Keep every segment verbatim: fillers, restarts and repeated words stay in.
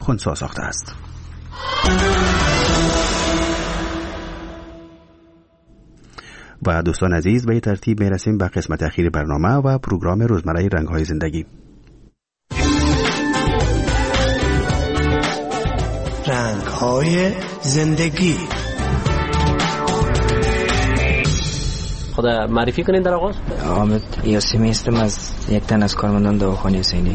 خنثی ساخته است. و دوستان عزیز، به ترتیب میرسیم به قسمت اخیر برنامه و پروگرام روزمره رنگ‌های زندگی. رنگ‌های زندگی. خدا معرفی کنین در آغاز. حامد یاسمی هستم، از یک تن از کارمندان دواخانه حسینی.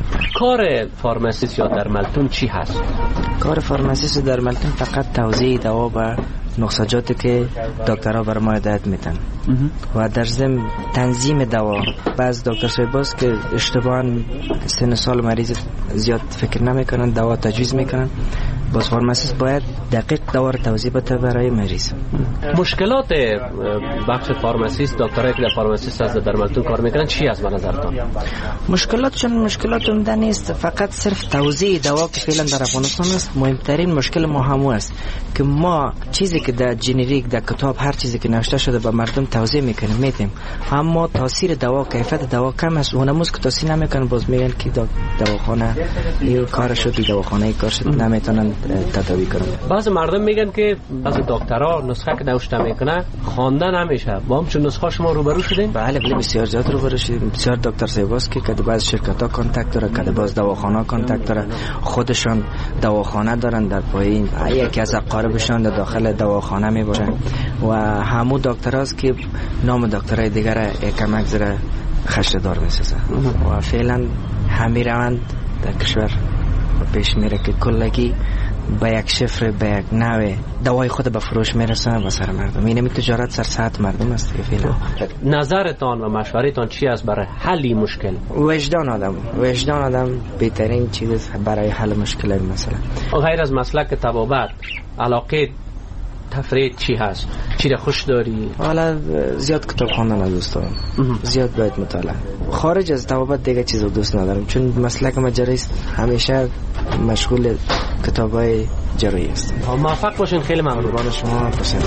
کار فارماسیست یا درملتون چی هست؟ کار فارماسیست و درملتون فقط توزیع دوا و نسخجاتی که دکترها بر ما هدایت میتن و در ضمن تنظیم دوا. بعض دکتر صاحباست که اشتباهاً سن سال مریض زیاد فکر نمیکنن، دوا تجویز میکنن. باز فارماسیست باید دقیق دوا رو توزیع بده برای مریض. مشکلات بخش فارماسیست، دکترایی که در فارماسیست از درملتون کار میکنن چی است به نظرتان؟ مشکلاتشون مشکلات عمده نیست، فقط صرف توزیع دوا که فعلا در افغانستان است. مهمترین مشکل ما همو است که ما چیزی که در جنریک در کتاب هر چیزی که نوشته شده به مردم توزیع میکنیم میتیم، اما تاثیر دوا، کیفیت دوا کم است. اونموز که توصیه نمیکنن، باز میگن که دواخانه این کار شد، دواخانه کار شد، نمیتونن تداوی کنن. بعضی مردم میگن که بعضی دکترها نسخه که نوشته میکنه خوانده نمیشه. با هم چون نسخه شما روبرو شدین؟ بله بله، بسیار زیاد روبرو شدیم. بسیار دکتر صاحباست که کده باز شرکت ها کانتاکت داره، کده باز دواخانه کانتاکت داره، خودشان دواخانه دارن در پایین، یکی از اقاربشان در داخل دواخانه می باشن و همو دکتراست که نام دکترای دیگر کمک زره خشت دار میسازه و فعلا همین روند در کشور پیش میره که کلگی با یک شفر، با یک نوع دوای خود به فروش میرسن و سر مردم. اینمی تجارت سر ساعت مردم است که فعلا. نظرتان و مشورتان چی است برای حل مشکل؟ وجدان آدم، وجدان آدم بهترین چیز برای حل مشکل مثلا. غیر از مسلک طبابت، علاقه تفرید چی هست؟ چی را خوش داری؟ حالا زیاد کتاب خواندن دوست دارم، زیاد باید مطالعه. خارج از طبابت دیگه چیزو دوست ندارم، چون مسلک ما جراحیست، همیشه مشغول کتابای جراحی است. موفق باشین، خیلی ممنون. شما تشکر.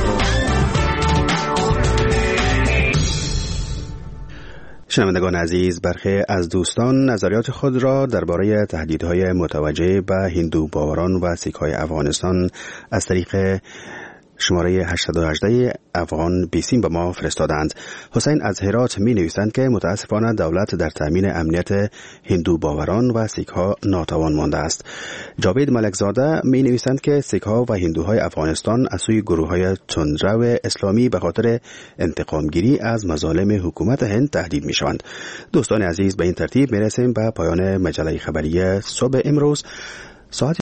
شنوندگان عزیز، برخی از دوستان نظریات خود را درباره تهدیدهای متوجه به هندو باوران و سیک‌های افغانستان از طریق شماره هشت یک هشت افغان بیسیم به ما فرستادند. حسین از هرات می نویسند که متاسفانه دولت در تامین امنیت هندو باوران و سیک ها ناتوان مانده است. جاوید ملکزاده می نویسند که سیک ها و هندوهای افغانستان از سوی گروه های تندرو اسلامی به خاطر انتقام گیری از مظالم حکومت هند تهدید می شوند. دوستان عزیز، به این ترتیب می رسیم به پایان مجله خبری صبح امروز. ساعت